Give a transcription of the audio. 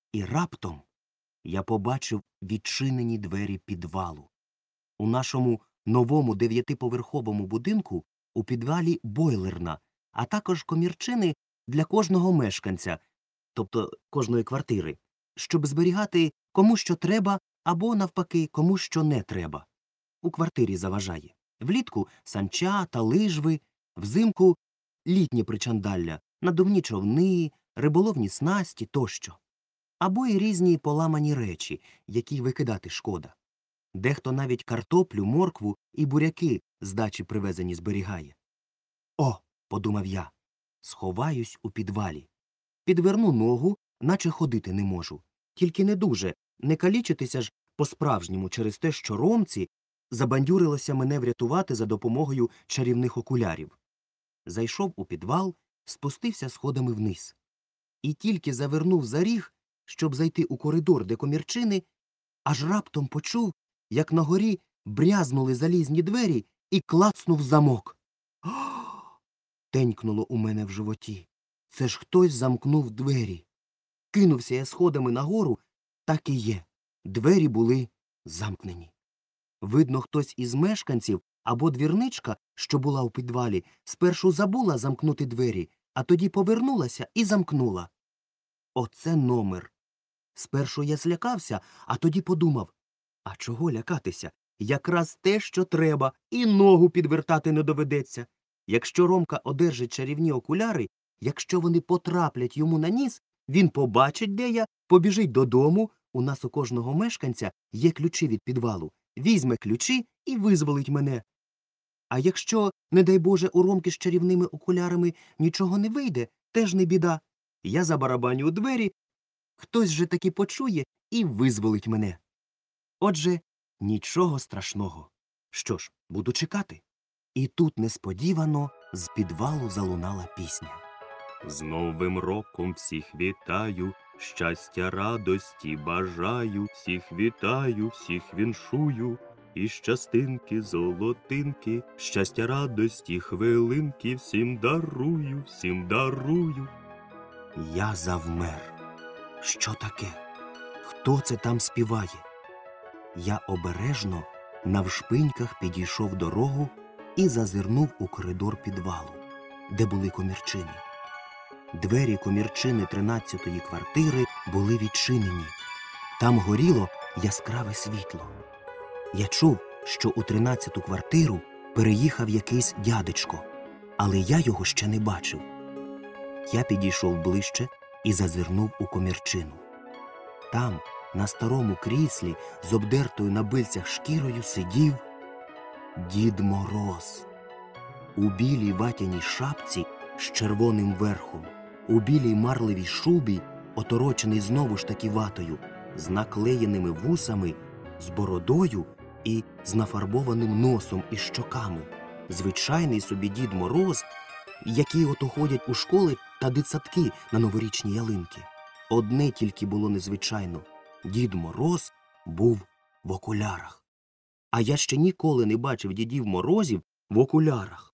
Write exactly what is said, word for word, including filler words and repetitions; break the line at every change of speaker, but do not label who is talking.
І раптом я побачив відчинені двері підвалу. У нашому новому дев'ятиповерховому будинку у підвалі бойлерна, а також комірчини для кожного мешканця, тобто кожної квартири, щоб зберігати кому що треба або, навпаки, кому що не треба. У квартирі заважає. Влітку санча та лижви, взимку літнє причандалля, надувні човни, риболовні снасті тощо. Або й різні поламані речі, які викидати шкода. Дехто навіть картоплю, моркву і буряки з дачі привезені зберігає. «О!» – подумав я. «Сховаюсь у підвалі. Підверну ногу, наче ходити не можу. Тільки не дуже, не калічитися ж по-справжньому через те, що Ромці забандюрилося мене врятувати за допомогою чарівних окулярів». Зайшов у підвал, спустився сходами вниз. І тільки завернув за ріг, щоб зайти у коридор, де комірчини, аж раптом почув, як на горі брязнули залізні двері і клацнув замок. Тенькнуло у мене в животі. Це ж хтось замкнув двері. Кинувся я сходами нагору, так і є. Двері були замкнені. Видно, хтось із мешканців або двірничка, що була у підвалі, спершу забула замкнути двері, а тоді повернулася і замкнула. Оце номер. Спершу я злякався, а тоді подумав, а чого лякатися? Якраз те, що треба, і ногу підвертати не доведеться. Якщо Ромка одержить чарівні окуляри, якщо вони потраплять йому на ніс, він побачить, де я, побіжить додому, у нас у кожного мешканця є ключі від підвалу, візьме ключі і визволить мене. А якщо, не дай Боже, у Ромки з чарівними окулярами нічого не вийде, теж не біда. Я забарабаню у двері, хтось же таки почує і визволить мене. Отже, нічого страшного. Що ж, буду чекати. І тут несподівано з підвалу залунала пісня.
З Новим роком всіх вітаю, щастя, радості бажаю, всіх вітаю, всіх віншую, і щастинки, золотинки, щастя, радості, хвилинки, всім дарую, всім дарую.
Я завмер. Що таке? Хто це там співає? Я обережно навшпиньках підійшов дорогу і зазирнув у коридор підвалу, де були комірчини. Двері комірчини тринадцятої квартири були відчинені. Там горіло яскраве світло. Я чув, що у тринадцяту квартиру переїхав якийсь дядечко, але я його ще не бачив. Я підійшов ближче і зазирнув у комірчину. Там, на старому кріслі, з обдертою на бильцях шкірою, сидів Дід Мороз. У білій ватяній шапці з червоним верхом, у білій марлевій шубі, оторочений знову ж таки ватою, з наклеєними вусами, з бородою і з нафарбованим носом і щоками. Звичайний собі Дід Мороз, які ото ходять у школи та дитсадки на новорічні ялинки. Одне тільки було незвичайно – Дід Мороз був в окулярах. А я ще ніколи не бачив Дідів Морозів в окулярах.